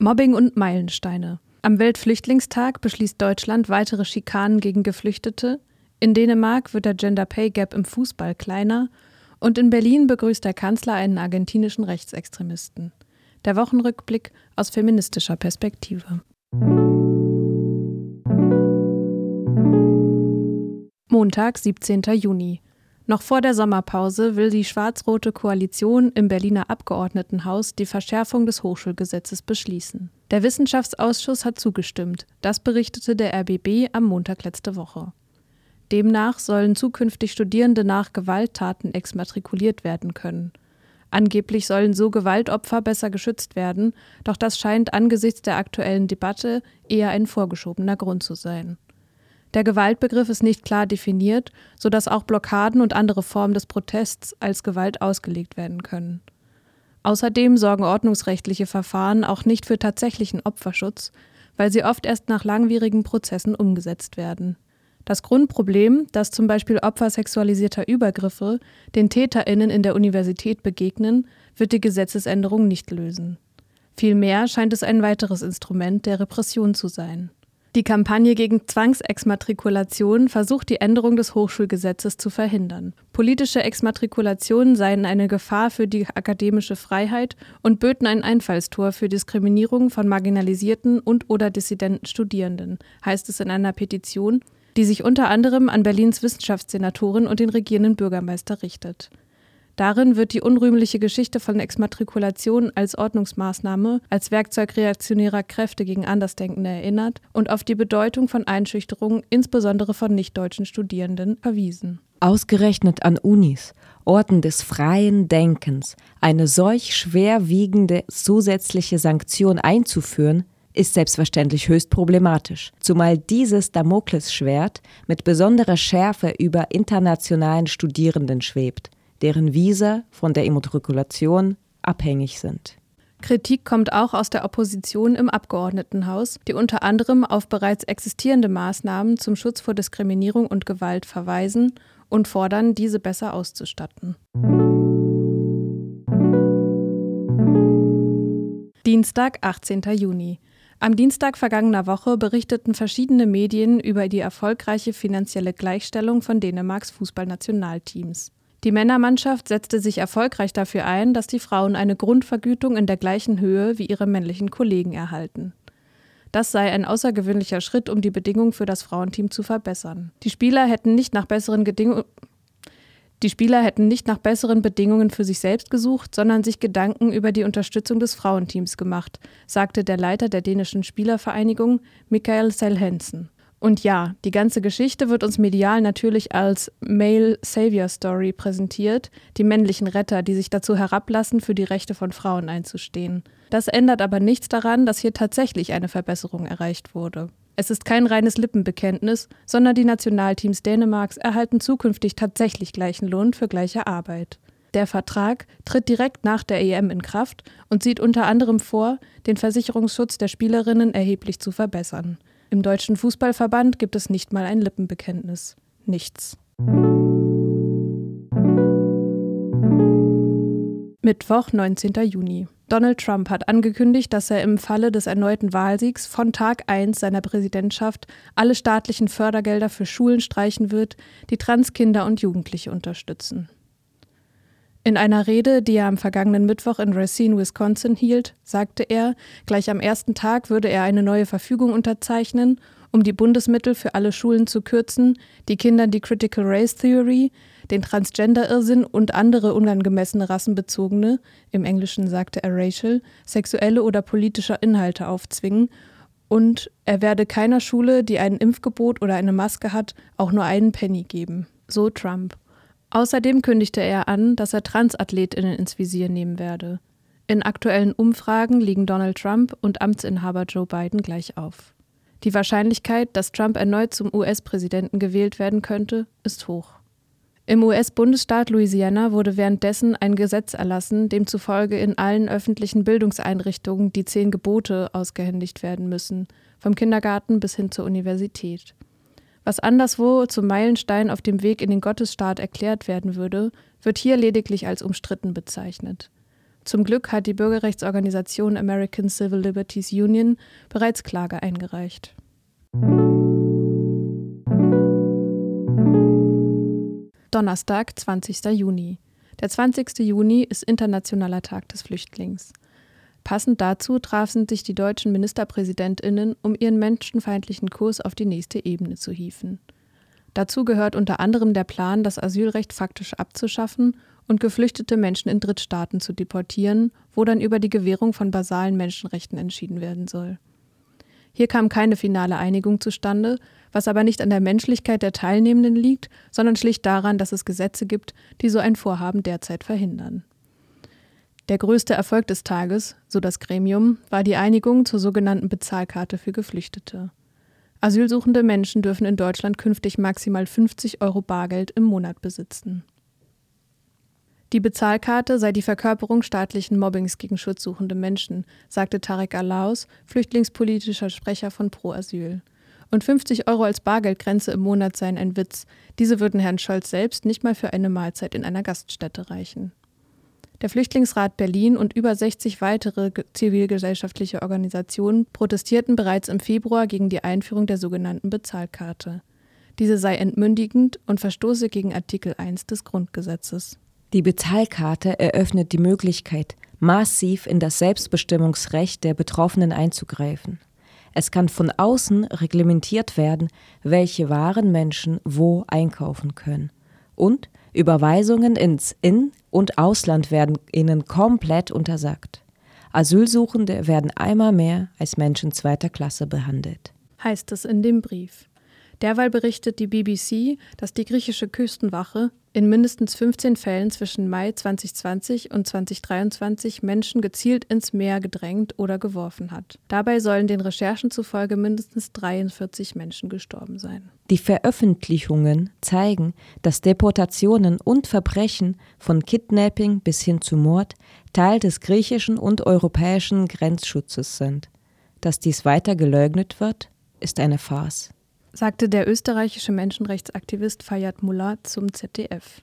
Mobbing und Meilensteine. Am Weltflüchtlingstag beschließt Deutschland weitere Schikanen gegen Geflüchtete. In Dänemark wird der Gender Pay Gap im Fußball kleiner. Und in Berlin begrüßt der Kanzler einen argentinischen Rechtsextremisten. Der Wochenrückblick aus feministischer Perspektive. Montag, 17. Juni. Noch vor der Sommerpause will die schwarz-rote Koalition im Berliner Abgeordnetenhaus die Verschärfung des Hochschulgesetzes beschließen. Der Wissenschaftsausschuss hat zugestimmt, das berichtete der RBB am Montag letzte Woche. Demnach sollen zukünftig Studierende nach Gewalttaten exmatrikuliert werden können. Angeblich sollen so Gewaltopfer besser geschützt werden, doch das scheint angesichts der aktuellen Debatte eher ein vorgeschobener Grund zu sein. Der Gewaltbegriff ist nicht klar definiert, sodass auch Blockaden und andere Formen des Protests als Gewalt ausgelegt werden können. Außerdem sorgen ordnungsrechtliche Verfahren auch nicht für tatsächlichen Opferschutz, weil sie oft erst nach langwierigen Prozessen umgesetzt werden. Das Grundproblem, dass zum Beispiel Opfer sexualisierter Übergriffe den TäterInnen in der Universität begegnen, wird die Gesetzesänderung nicht lösen. Vielmehr scheint es ein weiteres Instrument der Repression zu sein. Die Kampagne gegen Zwangsexmatrikulation versucht, die Änderung des Hochschulgesetzes zu verhindern. Politische Exmatrikulationen seien eine Gefahr für die akademische Freiheit und böten ein Einfallstor für Diskriminierung von marginalisierten und/oder dissidenten Studierenden, heißt es in einer Petition, die sich unter anderem an Berlins Wissenschaftssenatoren und den regierenden Bürgermeister richtet. Darin wird die unrühmliche Geschichte von Exmatrikulation als Ordnungsmaßnahme, als Werkzeug reaktionärer Kräfte gegen Andersdenkende erinnert und auf die Bedeutung von Einschüchterung, insbesondere von nicht-deutschen Studierenden, verwiesen. Ausgerechnet an Unis, Orten des freien Denkens, eine solch schwerwiegende zusätzliche Sanktion einzuführen, ist selbstverständlich höchst problematisch, zumal dieses Damoklesschwert mit besonderer Schärfe über internationalen Studierenden schwebt, deren Visa von der Immatrikulation abhängig sind. Kritik kommt auch aus der Opposition im Abgeordnetenhaus, die unter anderem auf bereits existierende Maßnahmen zum Schutz vor Diskriminierung und Gewalt verweisen und fordern, diese besser auszustatten. Dienstag, 18. Juni. Am Dienstag vergangener Woche berichteten verschiedene Medien über die erfolgreiche finanzielle Gleichstellung von Dänemarks Fußballnationalteams. Die Männermannschaft setzte sich erfolgreich dafür ein, dass die Frauen eine Grundvergütung in der gleichen Höhe wie ihre männlichen Kollegen erhalten. Das sei ein außergewöhnlicher Schritt, um die Bedingungen für das Frauenteam zu verbessern. Die Spieler hätten nicht nach besseren Bedingungen für sich selbst gesucht, sondern sich Gedanken über die Unterstützung des Frauenteams gemacht, sagte der Leiter der dänischen Spielervereinigung, Mikael Selhensen. Und ja, die ganze Geschichte wird uns medial natürlich als Male Savior Story präsentiert, die männlichen Retter, die sich dazu herablassen, für die Rechte von Frauen einzustehen. Das ändert aber nichts daran, dass hier tatsächlich eine Verbesserung erreicht wurde. Es ist kein reines Lippenbekenntnis, sondern die Nationalteams Dänemarks erhalten zukünftig tatsächlich gleichen Lohn für gleiche Arbeit. Der Vertrag tritt direkt nach der EM in Kraft und sieht unter anderem vor, den Versicherungsschutz der Spielerinnen erheblich zu verbessern. Im Deutschen Fußballverband gibt es nicht mal ein Lippenbekenntnis. Nichts. Mittwoch, 19. Juni. Donald Trump hat angekündigt, dass er im Falle des erneuten Wahlsiegs von Tag 1 seiner Präsidentschaft alle staatlichen Fördergelder für Schulen streichen wird, die Transkinder und Jugendliche unterstützen. In einer Rede, die er am vergangenen Mittwoch in Racine, Wisconsin hielt, sagte er, gleich am ersten Tag würde er eine neue Verfügung unterzeichnen, um die Bundesmittel für alle Schulen zu kürzen, die Kindern die Critical Race Theory, den Transgender-Irrsinn und andere unangemessene rassenbezogene, im Englischen sagte er racial, sexuelle oder politische Inhalte aufzwingen, und er werde keiner Schule, die ein Impfgebot oder eine Maske hat, auch nur einen Penny geben. So Trump. Außerdem kündigte er an, dass er TransathletInnen ins Visier nehmen werde. In aktuellen Umfragen liegen Donald Trump und Amtsinhaber Joe Biden gleich auf. Die Wahrscheinlichkeit, dass Trump erneut zum US-Präsidenten gewählt werden könnte, ist hoch. Im US-Bundesstaat Louisiana wurde währenddessen ein Gesetz erlassen, demzufolge in allen öffentlichen Bildungseinrichtungen die 10 Gebote ausgehändigt werden müssen, vom Kindergarten bis hin zur Universität. Was anderswo zum Meilenstein auf dem Weg in den Gottesstaat erklärt werden würde, wird hier lediglich als umstritten bezeichnet. Zum Glück hat die Bürgerrechtsorganisation American Civil Liberties Union bereits Klage eingereicht. Donnerstag, 20. Juni. Der 20. Juni ist Internationaler Tag des Flüchtlings. Passend dazu trafen sich die deutschen MinisterpräsidentInnen, um ihren menschenfeindlichen Kurs auf die nächste Ebene zu hieven. Dazu gehört unter anderem der Plan, das Asylrecht faktisch abzuschaffen und geflüchtete Menschen in Drittstaaten zu deportieren, wo dann über die Gewährung von basalen Menschenrechten entschieden werden soll. Hier kam keine finale Einigung zustande, was aber nicht an der Menschlichkeit der Teilnehmenden liegt, sondern schlicht daran, dass es Gesetze gibt, die so ein Vorhaben derzeit verhindern. Der größte Erfolg des Tages, so das Gremium, war die Einigung zur sogenannten Bezahlkarte für Geflüchtete. Asylsuchende Menschen dürfen in Deutschland künftig maximal 50 € Bargeld im Monat besitzen. Die Bezahlkarte sei die Verkörperung staatlichen Mobbings gegen schutzsuchende Menschen, sagte Tarek Al-Laus, flüchtlingspolitischer Sprecher von Pro Asyl. Und 50 € als Bargeldgrenze im Monat seien ein Witz. Diese würden Herrn Scholz selbst nicht mal für eine Mahlzeit in einer Gaststätte reichen. Der Flüchtlingsrat Berlin und über 60 weitere zivilgesellschaftliche Organisationen protestierten bereits im Februar gegen die Einführung der sogenannten Bezahlkarte. Diese sei entmündigend und verstoße gegen Artikel 1 des Grundgesetzes. Die Bezahlkarte eröffnet die Möglichkeit, massiv in das Selbstbestimmungsrecht der Betroffenen einzugreifen. Es kann von außen reglementiert werden, welche Waren Menschen wo einkaufen können. Und Überweisungen ins In- und Ausland werden ihnen komplett untersagt. Asylsuchende werden einmal mehr als Menschen zweiter Klasse behandelt. Heißt es in dem Brief. Derweil berichtet die BBC, dass die griechische Küstenwache in mindestens 15 Fällen zwischen Mai 2020 und 2023 Menschen gezielt ins Meer gedrängt oder geworfen hat. Dabei sollen den Recherchen zufolge mindestens 43 Menschen gestorben sein. Die Veröffentlichungen zeigen, dass Deportationen und Verbrechen von Kidnapping bis hin zu Mord Teil des griechischen und europäischen Grenzschutzes sind. Dass dies weiter geleugnet wird, ist eine Farce, sagte der österreichische Menschenrechtsaktivist Fayyad Mullah zum ZDF.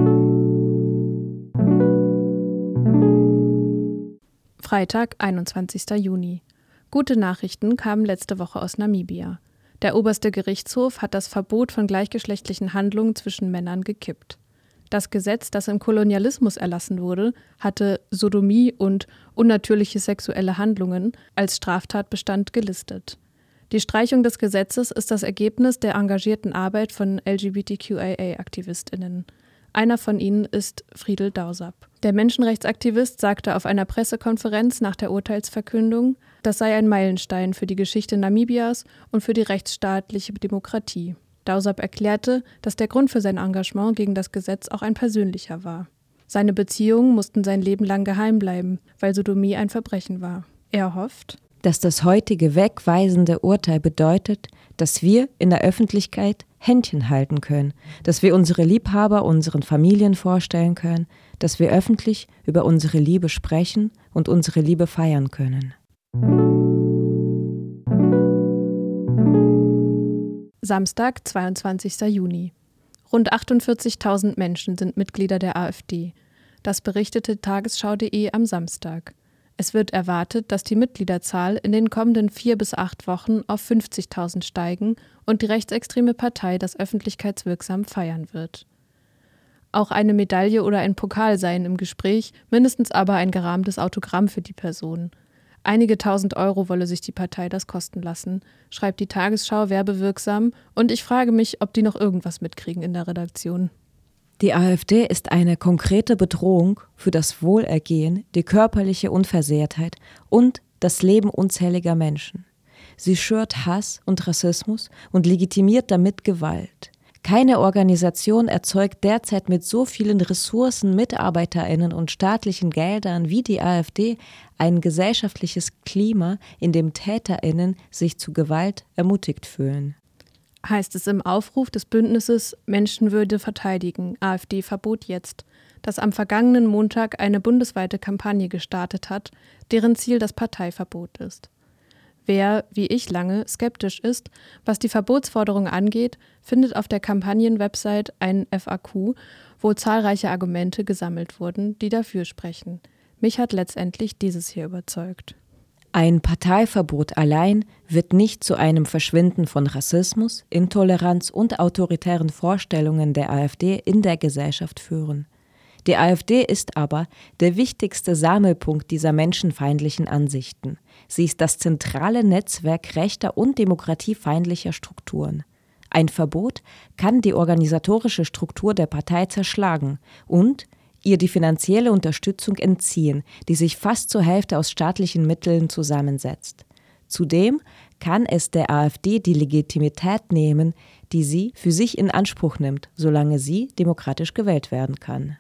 Freitag, 21. Juni. Gute Nachrichten kamen letzte Woche aus Namibia. Der oberste Gerichtshof hat das Verbot von gleichgeschlechtlichen Handlungen zwischen Männern gekippt. Das Gesetz, das im Kolonialismus erlassen wurde, hatte Sodomie und unnatürliche sexuelle Handlungen als Straftatbestand gelistet. Die Streichung des Gesetzes ist das Ergebnis der engagierten Arbeit von LGBTQIA-AktivistInnen. Einer von ihnen ist Friedel Dausab. Der Menschenrechtsaktivist sagte auf einer Pressekonferenz nach der Urteilsverkündung, das sei ein Meilenstein für die Geschichte Namibias und für die rechtsstaatliche Demokratie. Dausab erklärte, dass der Grund für sein Engagement gegen das Gesetz auch ein persönlicher war. Seine Beziehungen mussten sein Leben lang geheim bleiben, weil Sodomie ein Verbrechen war. Er hofft, dass das heutige wegweisende Urteil bedeutet, dass wir in der Öffentlichkeit Händchen halten können, dass wir unsere Liebhaber unseren Familien vorstellen können, dass wir öffentlich über unsere Liebe sprechen und unsere Liebe feiern können. Samstag, 22. Juni. Rund 48.000 Menschen sind Mitglieder der AfD. Das berichtete Tagesschau.de am Samstag. Es wird erwartet, dass die Mitgliederzahl in den kommenden 4 bis 8 Wochen auf 50.000 steigen und die rechtsextreme Partei das öffentlichkeitswirksam feiern wird. Auch eine Medaille oder ein Pokal seien im Gespräch, mindestens aber ein gerahmtes Autogramm für die Person. Einige tausend Euro wolle sich die Partei das kosten lassen, schreibt die Tagesschau werbewirksam, und ich frage mich, ob die noch irgendwas mitkriegen in der Redaktion. Die AfD ist eine konkrete Bedrohung für das Wohlergehen, die körperliche Unversehrtheit und das Leben unzähliger Menschen. Sie schürt Hass und Rassismus und legitimiert damit Gewalt. Keine Organisation erzeugt derzeit mit so vielen Ressourcen, MitarbeiterInnen und staatlichen Geldern wie die AfD ein gesellschaftliches Klima, in dem TäterInnen sich zu Gewalt ermutigt fühlen. Heißt es im Aufruf des Bündnisses Menschenwürde verteidigen, AfD-Verbot jetzt, das am vergangenen Montag eine bundesweite Kampagne gestartet hat, deren Ziel das Parteiverbot ist. Wer, wie ich lange, skeptisch ist, was die Verbotsforderung angeht, findet auf der Kampagnenwebsite ein FAQ, wo zahlreiche Argumente gesammelt wurden, die dafür sprechen. Mich hat letztendlich dieses hier überzeugt. Ein Parteiverbot allein wird nicht zu einem Verschwinden von Rassismus, Intoleranz und autoritären Vorstellungen der AfD in der Gesellschaft führen. Die AfD ist aber der wichtigste Sammelpunkt dieser menschenfeindlichen Ansichten. Sie ist das zentrale Netzwerk rechter und demokratiefeindlicher Strukturen. Ein Verbot kann die organisatorische Struktur der Partei zerschlagen und ihr die finanzielle Unterstützung entziehen, die sich fast zur Hälfte aus staatlichen Mitteln zusammensetzt. Zudem kann es der AfD die Legitimität nehmen, die sie für sich in Anspruch nimmt, solange sie demokratisch gewählt werden kann.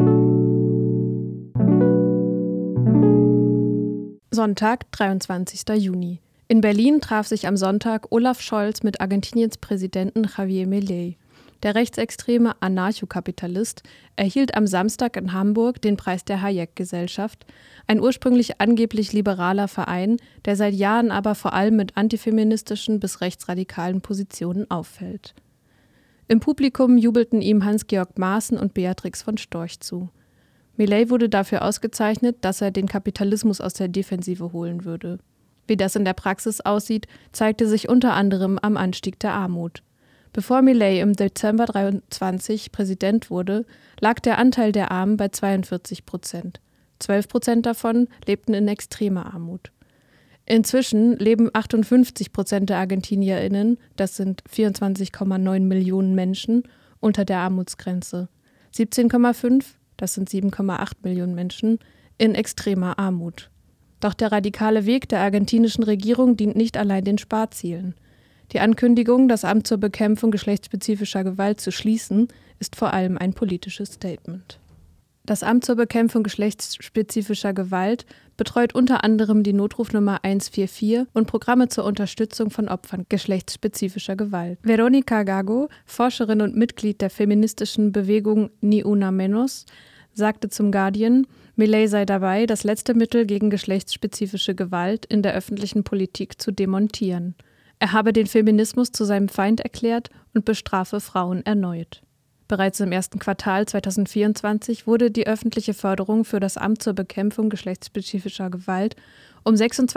Sonntag, 23. Juni. In Berlin traf sich am Sonntag Olaf Scholz mit Argentiniens Präsidenten Javier Milei. Der rechtsextreme Anarchokapitalist erhielt am Samstag in Hamburg den Preis der Hayek-Gesellschaft, ein ursprünglich angeblich liberaler Verein, der seit Jahren aber vor allem mit antifeministischen bis rechtsradikalen Positionen auffällt. Im Publikum jubelten ihm Hans-Georg Maaßen und Beatrix von Storch zu. Milei wurde dafür ausgezeichnet, dass er den Kapitalismus aus der Defensive holen würde. Wie das in der Praxis aussieht, zeigte sich unter anderem am Anstieg der Armut. Bevor Milei im Dezember 2023 Präsident wurde, lag der Anteil der Armen bei 42%. 12% davon lebten in extremer Armut. Inzwischen leben 58% der ArgentinierInnen, das sind 24,9 Millionen Menschen, unter der Armutsgrenze. 17,5, das sind 7,8 Millionen Menschen, in extremer Armut. Doch der radikale Weg der argentinischen Regierung dient nicht allein den Sparzielen. Die Ankündigung, das Amt zur Bekämpfung geschlechtsspezifischer Gewalt zu schließen, ist vor allem ein politisches Statement. Das Amt zur Bekämpfung geschlechtsspezifischer Gewalt betreut unter anderem die Notrufnummer 144 und Programme zur Unterstützung von Opfern geschlechtsspezifischer Gewalt. Veronica Gago, Forscherin und Mitglied der feministischen Bewegung Ni Una Menos, sagte zum Guardian, Milei sei dabei, das letzte Mittel gegen geschlechtsspezifische Gewalt in der öffentlichen Politik zu demontieren. Er habe den Feminismus zu seinem Feind erklärt und bestrafe Frauen erneut. Bereits im ersten Quartal 2024 wurde die öffentliche Förderung für das Amt zur Bekämpfung geschlechtsspezifischer Gewalt um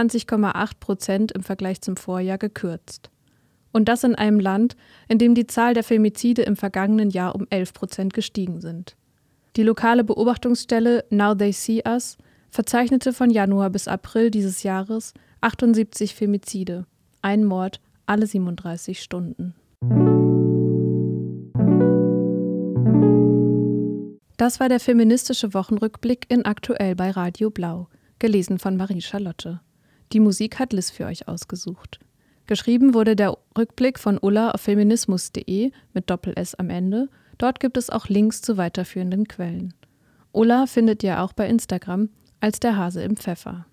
26,8% im Vergleich zum Vorjahr gekürzt. Und das in einem Land, in dem die Zahl der Femizide im vergangenen Jahr um 11% gestiegen sind. Die lokale Beobachtungsstelle Now They See Us verzeichnete von Januar bis April dieses Jahres 78 Femizide. Ein Mord alle 37 Stunden. Das war der feministische Wochenrückblick in Aktuell bei Radio Blau, gelesen von Marie-Charlotte. Die Musik hat Liz für euch ausgesucht. Geschrieben wurde der Rückblick von Ulla auf feminismus.de mit Doppel-S am Ende. Dort gibt es auch Links zu weiterführenden Quellen. Ulla findet ihr auch bei Instagram als der Hase im Pfeffer.